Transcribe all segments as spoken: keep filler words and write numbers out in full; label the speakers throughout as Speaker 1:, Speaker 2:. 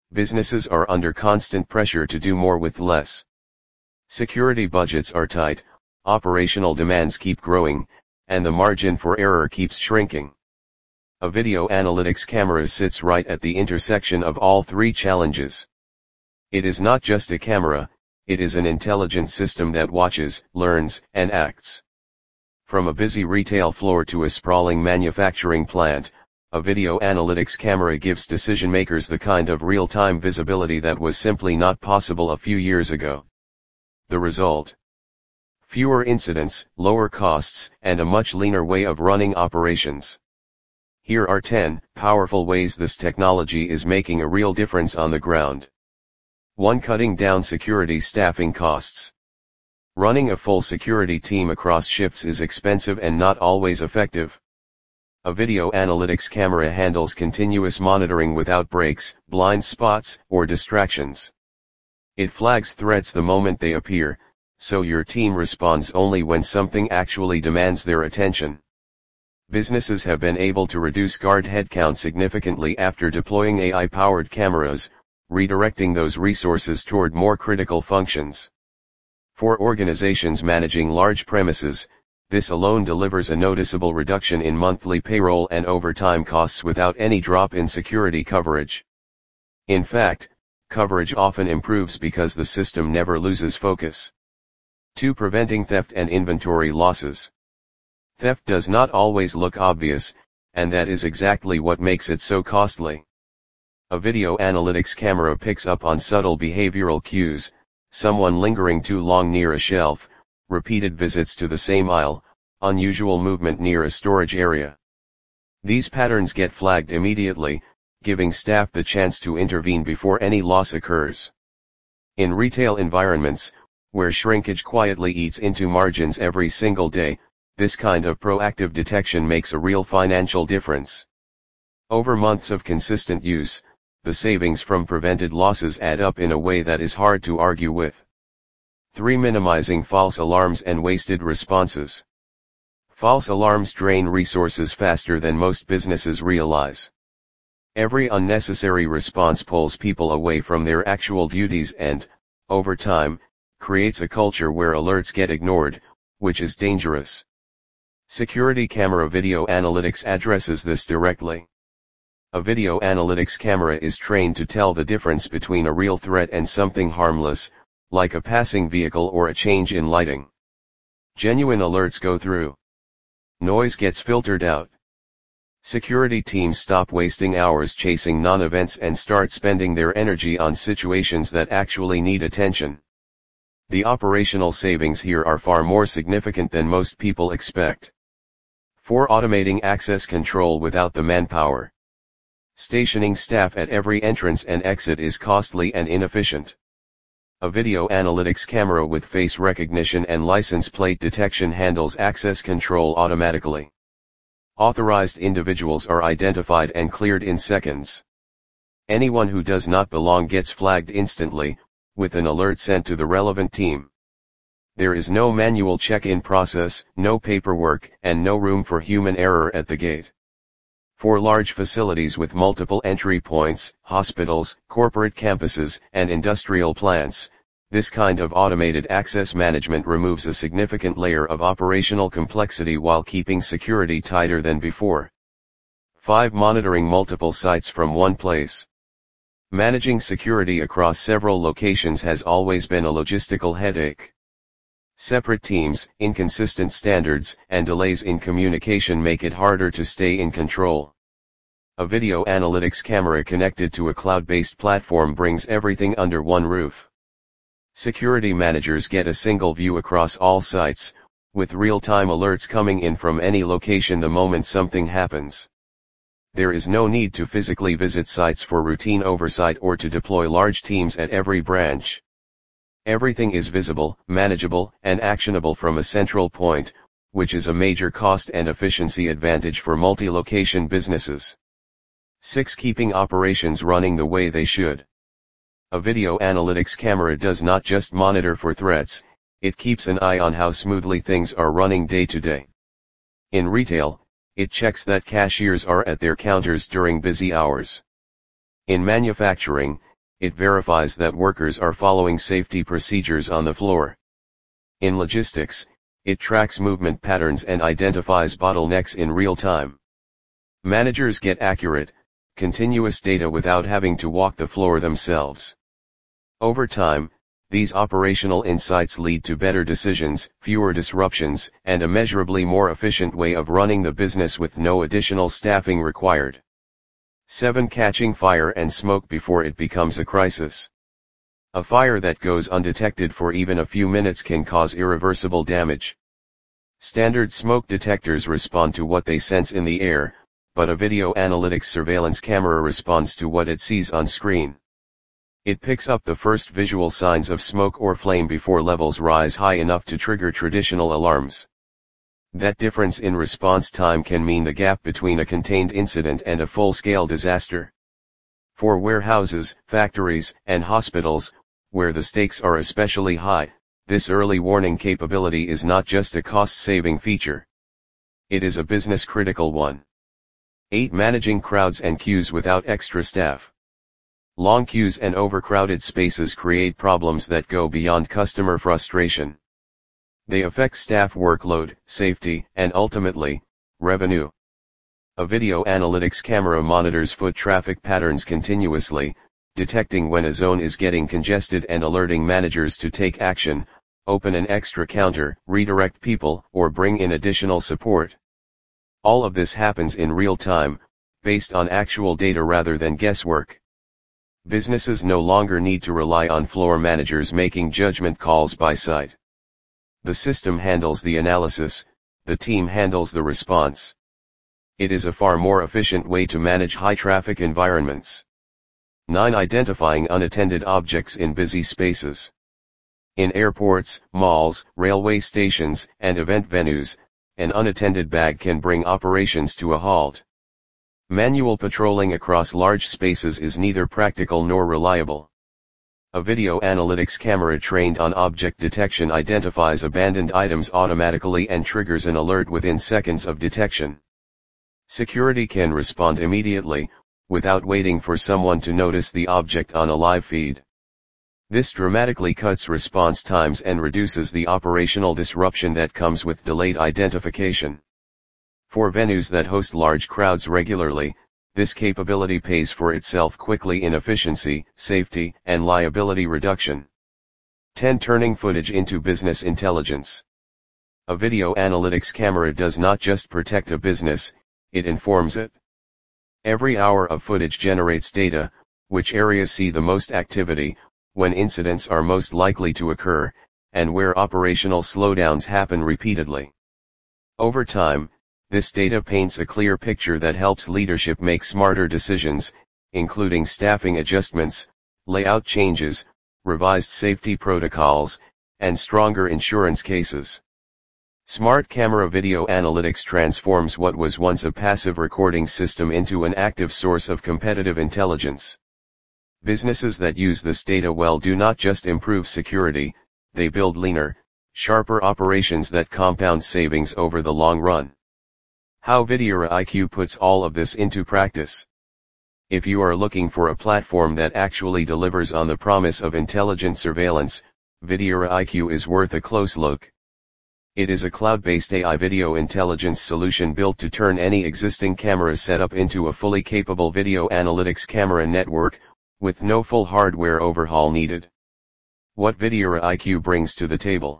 Speaker 1: businesses are under constant pressure to do more with less. Security budgets are tight, operational demands keep growing, and the margin for error keeps shrinking. A video analytics camera sits right at the intersection of all three challenges. It is not just a camera, it is an intelligent system that watches, learns, and acts. From a busy retail floor to a sprawling manufacturing plant, a video analytics camera gives decision makers the kind of real-time visibility that was simply not possible a few years ago. The result? Fewer incidents, lower costs, and a much leaner way of running operations. Here are ten powerful ways this technology is making a real difference on the ground. one Cutting down security staffing costs. Running a full security team across shifts is expensive and not always effective. A video analytics camera handles continuous monitoring without breaks, blind spots, or distractions. It flags threats the moment they appear, so your team responds only when something actually demands their attention. Businesses have been able to reduce guard headcount significantly after deploying A I-powered cameras, redirecting those resources toward more critical functions. For organizations managing large premises, this alone delivers a noticeable reduction in monthly payroll and overtime costs without any drop in security coverage. In fact, coverage often improves because the system never loses focus. two Preventing theft and inventory losses. Theft does not always look obvious, and that is exactly what makes it so costly. A video analytics camera picks up on subtle behavioral cues, someone lingering too long near a shelf, repeated visits to the same aisle, unusual movement near a storage area. These patterns get flagged immediately, giving staff the chance to intervene before any loss occurs. In retail environments, where shrinkage quietly eats into margins every single day, this kind of proactive detection makes a real financial difference. Over months of consistent use, the savings from prevented losses add up in a way that is hard to argue with. three Minimizing false alarms and wasted responses. False alarms drain resources faster than most businesses realize. Every unnecessary response pulls people away from their actual duties and, over time, creates a culture where alerts get ignored, which is dangerous. Security camera video analytics addresses this directly. A video analytics camera is trained to tell the difference between a real threat and something harmless, like a passing vehicle or a change in lighting. Genuine alerts go through. Noise gets filtered out. Security teams stop wasting hours chasing non-events and start spending their energy on situations that actually need attention. The operational savings here are far more significant than most people expect. four Automating access control without the manpower. Stationing staff at every entrance and exit is costly and inefficient. A video analytics camera with face recognition and license plate detection handles access control automatically. Authorized individuals are identified and cleared in seconds. Anyone who does not belong gets flagged instantly, with an alert sent to the relevant team. There is no manual check-in process, no paperwork, and no room for human error at the gate. For large facilities with multiple entry points, hospitals, corporate campuses, and industrial plants, this kind of automated access management removes a significant layer of operational complexity while keeping security tighter than before. five Monitoring multiple sites from one place. Managing security across several locations has always been a logistical headache. Separate teams, inconsistent standards, and delays in communication make it harder to stay in control. A video analytics camera connected to a cloud-based platform brings everything under one roof. Security managers get a single view across all sites, with real-time alerts coming in from any location the moment something happens. There is no need to physically visit sites for routine oversight or to deploy large teams at every branch. Everything is visible, manageable, and actionable from a central point, which is a major cost and efficiency advantage for multi-location businesses. six Keeping operations running the way they should. A video analytics camera does not just monitor for threats, it keeps an eye on how smoothly things are running day to day. In retail, it checks that cashiers are at their counters during busy hours. In manufacturing, it verifies that workers are following safety procedures on the floor. In logistics, it tracks movement patterns and identifies bottlenecks in real time. Managers get accurate, continuous data without having to walk the floor themselves. Over time, these operational insights lead to better decisions, fewer disruptions, and a measurably more efficient way of running the business with no additional staffing required. seven Catching fire and smoke before it becomes a crisis. A fire that goes undetected for even a few minutes can cause irreversible damage. Standard smoke detectors respond to what they sense in the air, but a video analytics surveillance camera responds to what it sees on screen. It picks up the first visual signs of smoke or flame before levels rise high enough to trigger traditional alarms. That difference in response time can mean the gap between a contained incident and a full-scale disaster. For warehouses, factories, and hospitals, where the stakes are especially high, this early warning capability is not just a cost-saving feature. It is a business-critical one. eight Managing crowds and queues without extra staff. Long queues and overcrowded spaces create problems that go beyond customer frustration. They affect staff workload, safety, and ultimately, revenue. A video analytics camera monitors foot traffic patterns continuously, detecting when a zone is getting congested and alerting managers to take action, open an extra counter, redirect people, or bring in additional support. All of this happens in real time, based on actual data rather than guesswork. Businesses no longer need to rely on floor managers making judgment calls by sight. The system handles the analysis, the team handles the response. It is a far more efficient way to manage high-traffic environments. nine Identifying unattended objects in busy spaces. In airports, malls, railway stations, and event venues, an unattended bag can bring operations to a halt. Manual patrolling across large spaces is neither practical nor reliable. A video analytics camera trained on object detection identifies abandoned items automatically and triggers an alert within seconds of detection. Security can respond immediately, without waiting for someone to notice the object on a live feed. This dramatically cuts response times and reduces the operational disruption that comes with delayed identification. For venues that host large crowds regularly, this capability pays for itself quickly in efficiency, safety, and liability reduction. ten Turning footage into business intelligence. A video analytics camera does not just protect a business, it informs it. Every hour of footage generates data, which areas see the most activity, when incidents are most likely to occur, and where operational slowdowns happen repeatedly. Over time, this data paints a clear picture that helps leadership make smarter decisions, including staffing adjustments, layout changes, revised safety protocols, and stronger insurance cases. Smart camera video analytics transforms what was once a passive recording system into an active source of competitive intelligence. Businesses that use this data well do not just improve security, they build leaner, sharper operations that compound savings over the long run. How Videora I Q puts all of this into practice. If you are looking for a platform that actually delivers on the promise of intelligent surveillance, Videora I Q is worth a close look. It is a cloud-based A I video intelligence solution built to turn any existing camera setup into a fully capable video analytics camera network, with no full hardware overhaul needed. What Videora I Q brings to the table: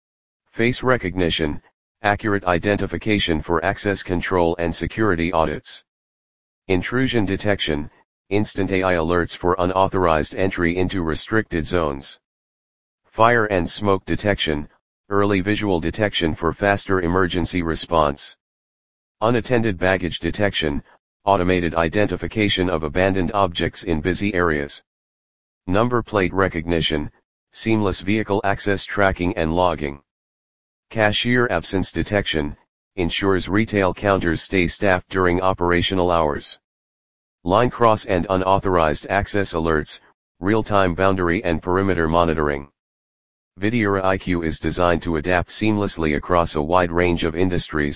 Speaker 1: face recognition, accurate identification for access control and security audits. Intrusion detection, instant A I alerts for unauthorized entry into restricted zones. Fire and smoke detection, early visual detection for faster emergency response. Unattended baggage detection, automated identification of abandoned objects in busy areas. Number plate recognition, seamless vehicle access tracking and logging. Cashier absence detection, ensures retail counters stay staffed during operational hours. Line cross and unauthorized access alerts, real-time boundary and perimeter monitoring. Videora I Q is designed to adapt seamlessly across a wide range of industries,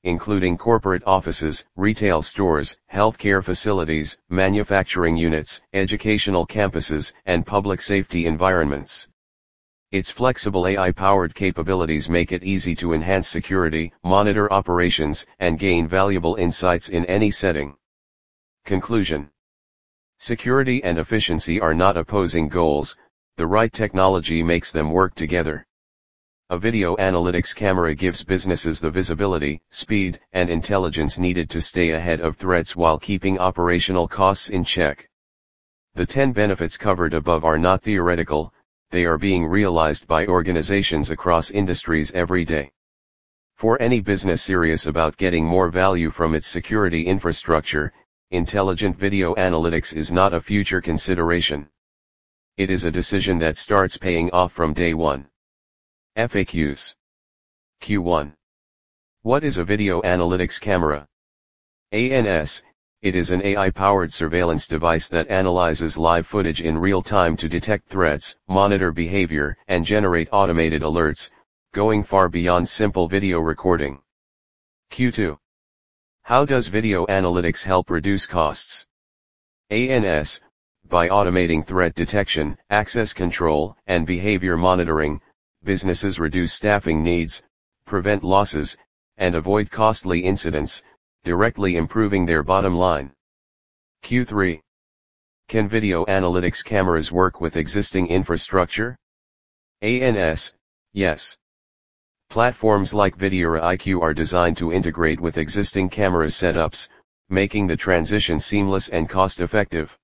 Speaker 1: including corporate offices, retail stores, healthcare facilities, manufacturing units, educational campuses, and public safety environments. Its flexible A I-powered capabilities make it easy to enhance security, monitor operations, and gain valuable insights in any setting. Conclusion: security and efficiency are not opposing goals, the right technology makes them work together. A video analytics camera gives businesses the visibility, speed, and intelligence needed to stay ahead of threats while keeping operational costs in check. The ten benefits covered above are not theoretical, they are being realized by organizations across industries every day. For any business serious about getting more value from its security infrastructure, intelligent video analytics is not a future consideration. It is a decision that starts paying off from day one. F A Qs. Q one. What is a video analytics camera? A N S, it is an A I-powered surveillance device that analyzes live footage in real time to detect threats, monitor behavior, and generate automated alerts, going far beyond simple video recording. Q two. How does video analytics help reduce costs? A N S, by automating threat detection, access control, and behavior monitoring, businesses reduce staffing needs, prevent losses, and avoid costly incidents, directly improving their bottom line. Q three. Can video analytics cameras work with existing infrastructure? A N S, yes. Platforms like Videora I Q are designed to integrate with existing camera setups, making the transition seamless and cost-effective.